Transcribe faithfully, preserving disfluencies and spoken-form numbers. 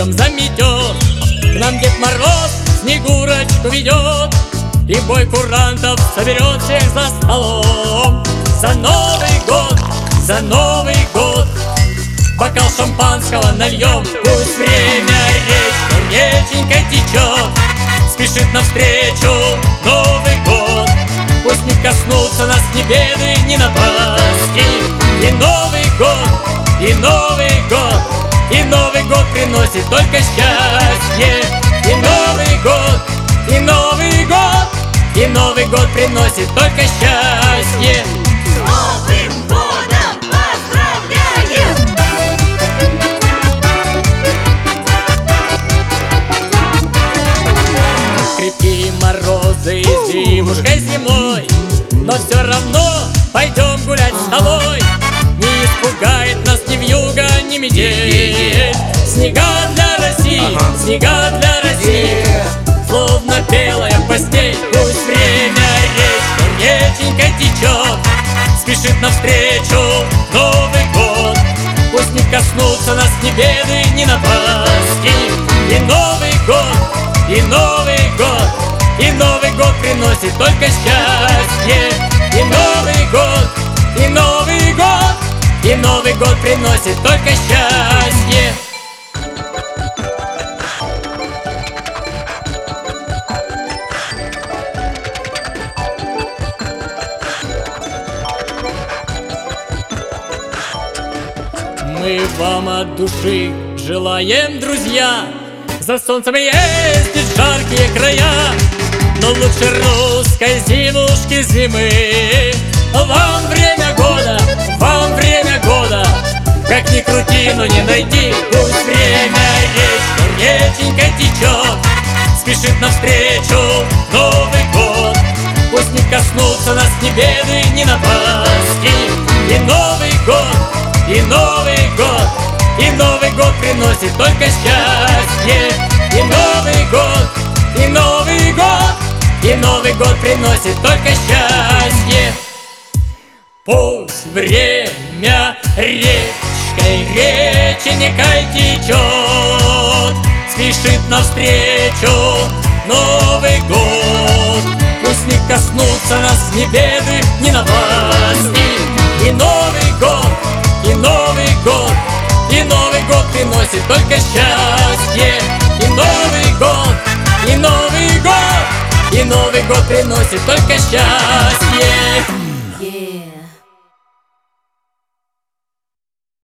снегом заметет. К нам Дед Мороз Снегурочку ведет, и бой курантов соберет всех за столом. За Новый год, за Новый год бокал шампанского нальем. Пусть время речкой, реченькой течет, спешит навстречу Новый год. Пусть не коснутся нас ни беды, ни напасти. И Новый год, и Новый год, и Новый год приносит только счастье. И Новый год, и Новый год, и Новый год приносит только счастье. С Новым годом поздравляем! Крепкие морозы и зимушкой зимой, но все равно пойдем гулять с тобой. Не испугает нас ни вьюга, ни метель. Снега для России, снега для России, словно белая постель. Пусть время речкой, реченькой течет, спешит навстречу Новый год. Пусть не коснутся нас ни беды, ни напасти. И Новый год, и Новый год, и Новый год приносит только счастье. И Новый год, и Новый год, и Новый год приносит только счастье. Мы вам от души желаем, друзья, за солнцем ездить в жаркие края. Но лучше русской зимушки зимы. Вам время года, вам время года, как ни крути, но не найти. Пусть время речкой, реченькой течет, спешит навстречу Новый год. Пусть не коснутся нас ни беды, ни напасти. И Новый год, и Новый год, и Новый год приносит только счастье. И Новый год, и Новый год, и Новый год приносит только счастье. Пусть время речкой, реченькой течет, спешит навстречу Новый год. Пусть не коснутся нас ни беды, ни напасти. И Новый год, и Новый год, и Новый год приносит только счастье. И Новый год, и Новый год, и Новый год приносит только счастье. Yeah.